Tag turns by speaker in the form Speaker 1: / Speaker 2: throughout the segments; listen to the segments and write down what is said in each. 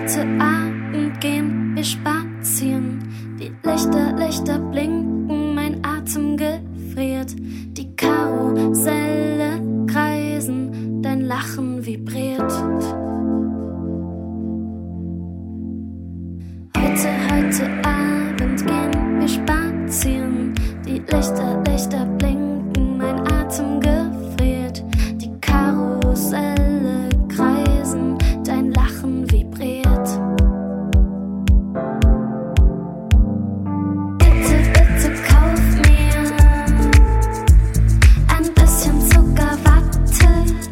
Speaker 1: Heute Abend gehen wir spazieren. Die Lichter blinken, mein Atem gefriert. Die Karusselle kreisen, dein Lachen vibriert. Heute Abend gehen wir spazieren. Die Lichter blinken, mein Atem gefriert. Die Karusselle kreisen, dein Lachen vibriert. Bitte kauf mir ein bisschen Zuckerwatte,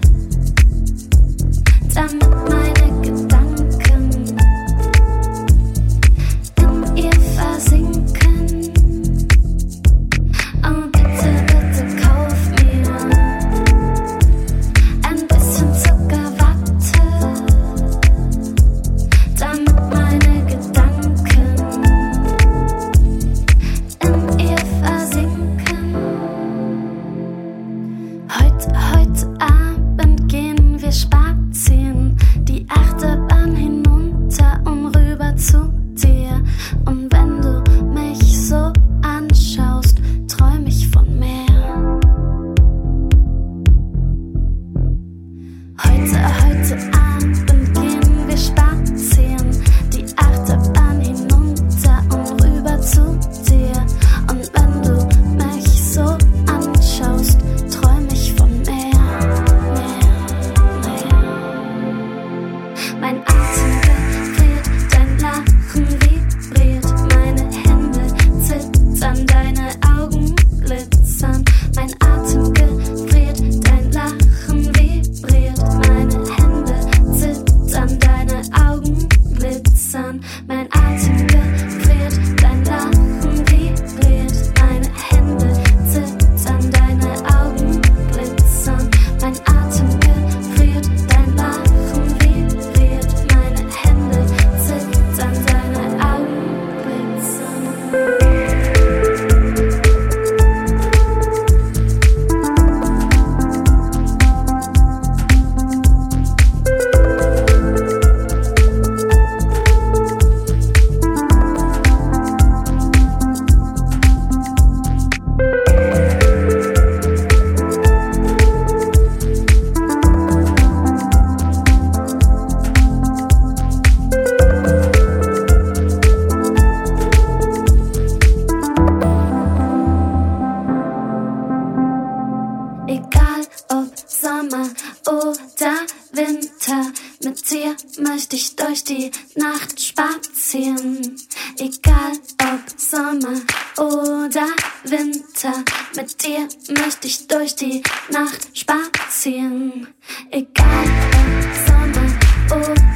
Speaker 1: damit meine Gedanken in ihr versinken. Oh, bitte kauf mir ein bisschen Zuckerwatte, damit meine Gedanken in ihr versinken. Heute Abend gehen wir spazieren, die Achterbahn hinunter und rüber zu dir. Und wenn du mich so anschaust, träum ich von mehr. Heute Abend gehen wir spazieren, die Achterbahn hinunter und rüber zu dir. Und wenn du mich so anschaust, träum ich von mehr. Mein Atem gefriert, dein Lachen vibriert, meine Hände zittern, deine Augen glitzern. Mein Atem gefriert, dein Lachen vibriert, meine Hände zittern, deine Augen glitzern. Mein Atem gefriert, dein Lachen vibriert, meine Hände zittern, deine Augen glitzern. Mein Atem gefriert, dein Lachen vibriert, meine Hände zittern, deine Augen glitzern. Egal ob Sommer oder Winter, mit dir möchte ich durch die Nacht spazieren. Egal ob Sommer oder Winter, mit dir möchte ich durch die Nacht spazieren. Egal ob Sommer oder